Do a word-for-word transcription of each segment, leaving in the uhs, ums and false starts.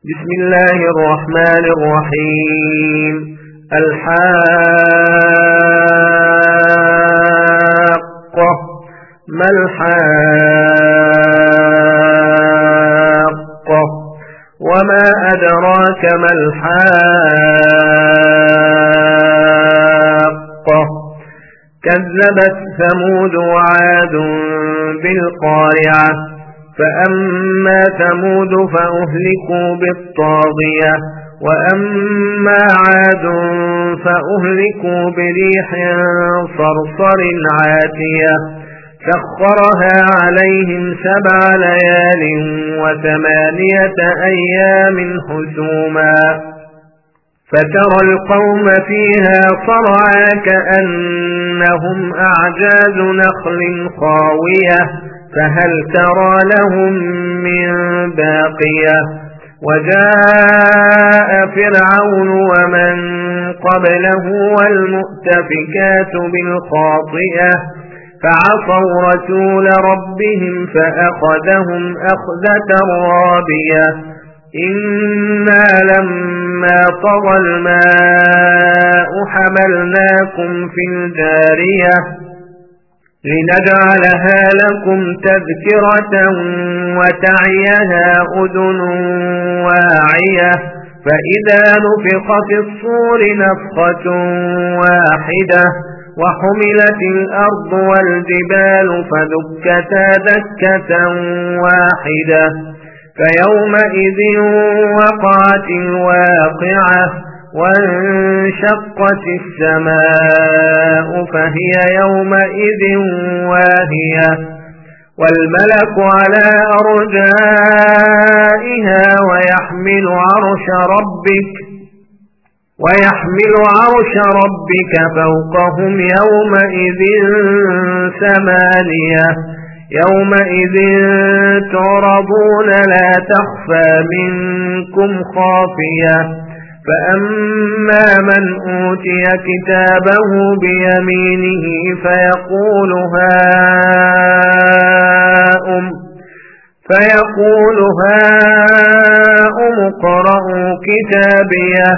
بسم الله الرحمن الرحيم. الحاقة. ما الحاقة؟ وما أدراك ما الحاقة؟ كذبت ثمود وعاد بالقارعة فأما ثمود فأهلكوا بالطاغية وأما عاد فأهلكوا بريح صرصر عاتية سخرها عليهم سبع ليال وثمانية أيام حسوما فترى القوم فيها صرعى كأنهم أعجاز نخل خاوية فهل ترى لهم من باقية وجاء فرعون ومن قبله والمؤتفكات بالخاطئة فعصوا رسول ربهم فأخذهم أخذة رابية إنا لما طغى الماء حملناكم في الجارية لنجعلها لكم تذكرة وتعيها أذن واعية فإذا نفخ في الصور نفخة واحدة وحملت الأرض والجبال فدكتا دكة واحدة فيومئذ وقعت الواقعة وانشقت السماء فهي يومئذ واهية والملك على أرجائها ويحمل عرش ربك ويحمل عرش ربك فوقهم يومئذ ثمانية يومئذ تعرضون لا تخفى منكم خافية فأما من أوتي كتابه بيمينه فيقول هاؤم فيقول هاؤم اقرءوا كتابيه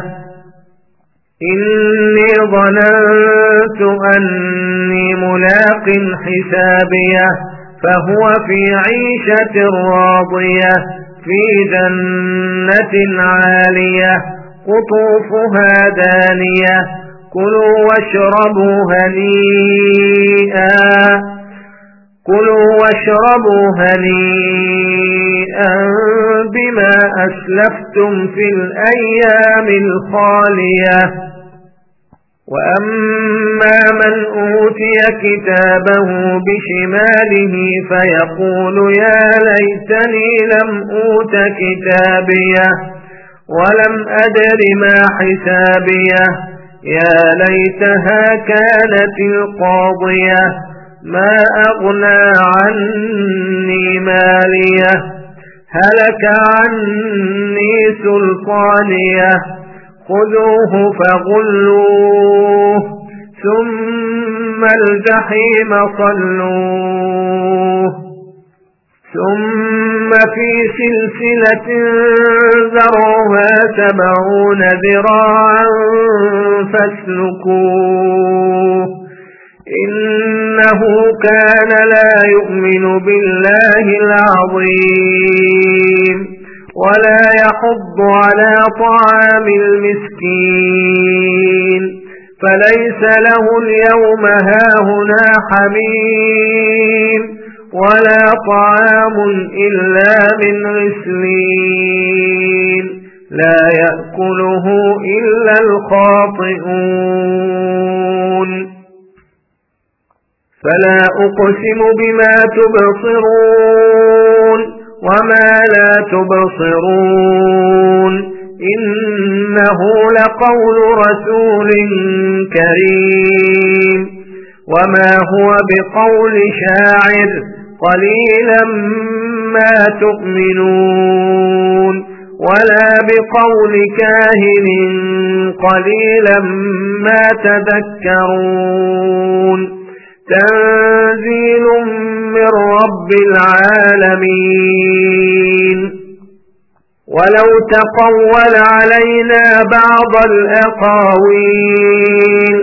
إني ظننت أني ملاق حسابيه فهو في عيشة راضية في جنة عالية قطوفها دانية كلوا واشربوا هنيئا كلوا واشربوا هنيئا بما أسلفتم في الأيام الخالية وأما من أوتي كتابه بشماله فيقول يا ليتني لم أوت كتابيه ولم أدر ما حسابيه يا ليتها كانت القاضية ما أغنى عني ماليه هلك عني سلطانيه خذوه فغلوه ثم الجحيم صلوه ثم في سلسلة ذرعها سبعون ذراعا فاسلكوه إنه كان لا يؤمن بالله العظيم ولا يحض على طعام المسكين فليس له اليوم هاهنا حميم ولا طعام إلا من غسلين لا يأكله إلا الخاطئون فلا أقسم بما تبصرون وما لا تبصرون إنه لقول رسول كريم وما هو بقول شاعر قليلا ما تؤمنون ولا بقول كاهن قليلا ما تذكرون تنزيل من رب العالمين ولو تقول علينا بعض الأقاويل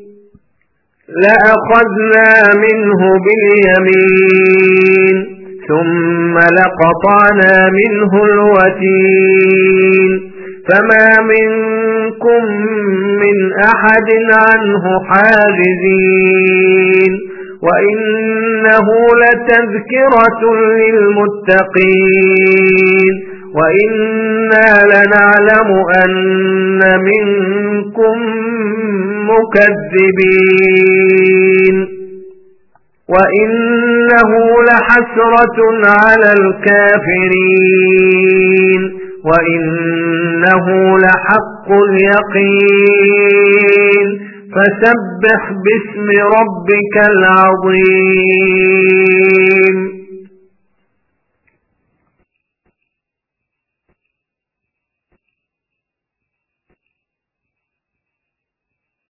لأخذنا منه باليمين ثم لقطعنا منه الوتين فما منكم من أحد عنه حاجزين وإنه لتذكرة للمتقين وإنا لنعلم أن منكم مكذبين وإنه لحسرة على الكافرين وإنه لحق اليقين فسبح باسم ربك العظيم.